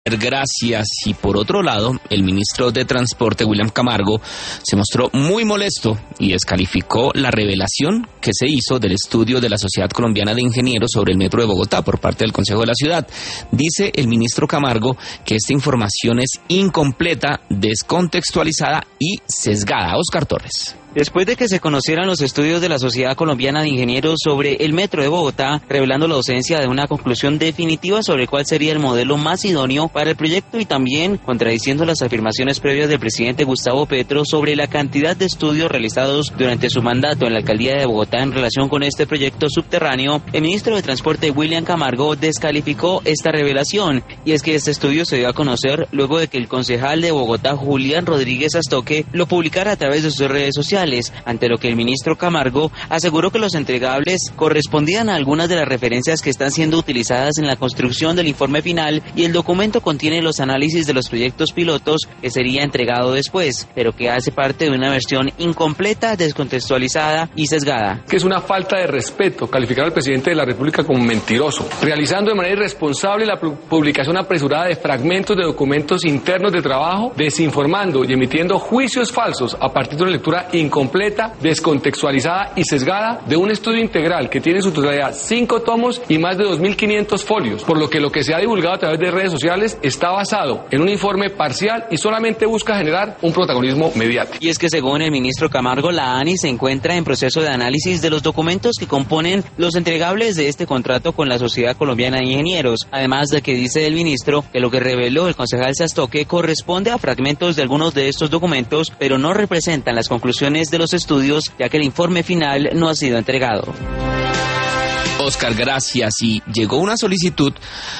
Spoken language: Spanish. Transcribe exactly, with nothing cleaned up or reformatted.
Gracias. Y por otro lado, el ministro de Transporte, William Camargo, se mostró muy molesto y descalificó la revelación que se hizo del estudio de la Sociedad Colombiana de Ingenieros sobre el Metro de Bogotá por parte del Consejo de la Ciudad. Dice el ministro Camargo que esta información es incompleta, descontextualizada y sesgada. Oscar Torres. Después de que se conocieran los estudios de la Sociedad Colombiana de Ingenieros sobre el Metro de Bogotá, revelando la ausencia de una conclusión definitiva sobre cuál sería el modelo más idóneo para el proyecto y también contradiciendo las afirmaciones previas del presidente Gustavo Petro sobre la cantidad de estudios realizados durante su mandato en la alcaldía de Bogotá en relación con este proyecto subterráneo, el ministro de Transporte William Camargo descalificó esta revelación, y es que este estudio se dio a conocer luego de que el concejal de Bogotá, Julián Rodríguez Astoque, lo publicara a través de sus redes sociales, ante lo que el ministro Camargo aseguró que los entregables correspondían a algunas de las referencias que están siendo utilizadas en la construcción del informe final, y el documento contiene los análisis de los proyectos pilotos que sería entregado después, pero que hace parte de una versión incompleta, descontextualizada y sesgada. Que es una falta de respeto calificar al presidente de la República como mentiroso, realizando de manera irresponsable la publicación apresurada de fragmentos de documentos internos de trabajo, desinformando y emitiendo juicios falsos a partir de una lectura incompleta, descontextualizada y sesgada de un estudio integral que tiene en su totalidad cinco tomos y más de dos mil quinientos folios, por lo que lo que se ha divulgado a través de redes sociales está basado en un informe parcial y solamente busca generar un protagonismo mediático. Y es que según el ministro Camargo, la ANI se encuentra en proceso de análisis de los documentos que componen los entregables de este contrato con la Sociedad Colombiana de Ingenieros, además de que dice el ministro que lo que reveló el concejal Astoque corresponde a fragmentos de algunos de estos documentos, pero no representan las conclusiones de los estudios, ya que el informe final no ha sido entregado. Oscar, gracias. Y llegó una solicitud